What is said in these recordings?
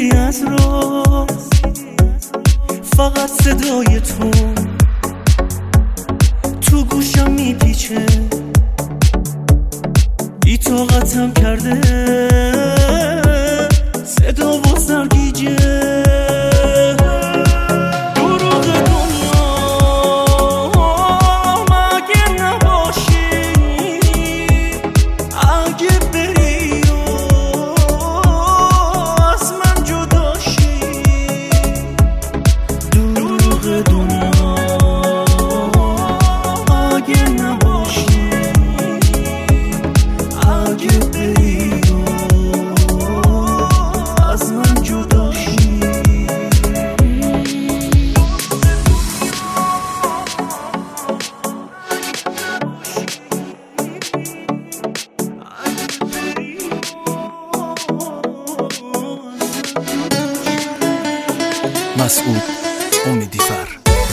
رسیدی از راست، فقط صدای تو گوشم میپیچه، بی طاقتم کرده صدا و سرگیجه. مسعود امیدیفر.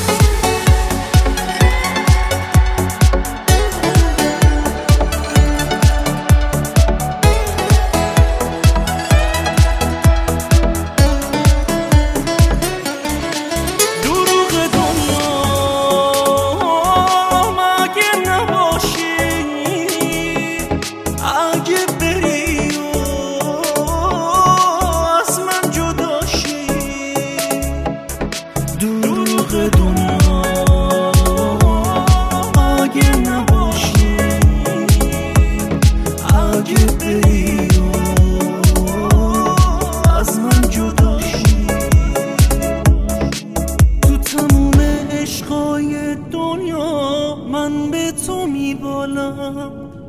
من به تو میبالم،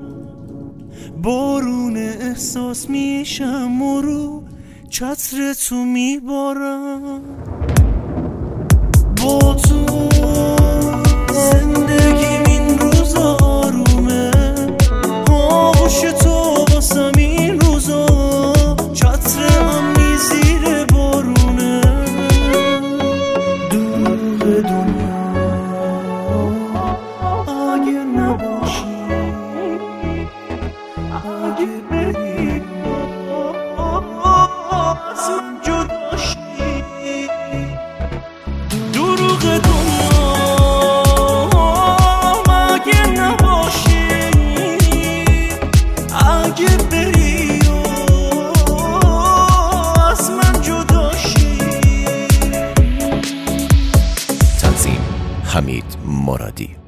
بارون احساس میشم و رو چتر تو میبارم. با تو زندگی این روزا آرومه، آغوش تو واسم این روزا چترم میزیره بارونه. دور دنیا اگه نباشی، اگه بری از من جداشی، دروغ دنیا اگه نباشی، اگه بری از من جداشی. تنظیم حمید مرادی.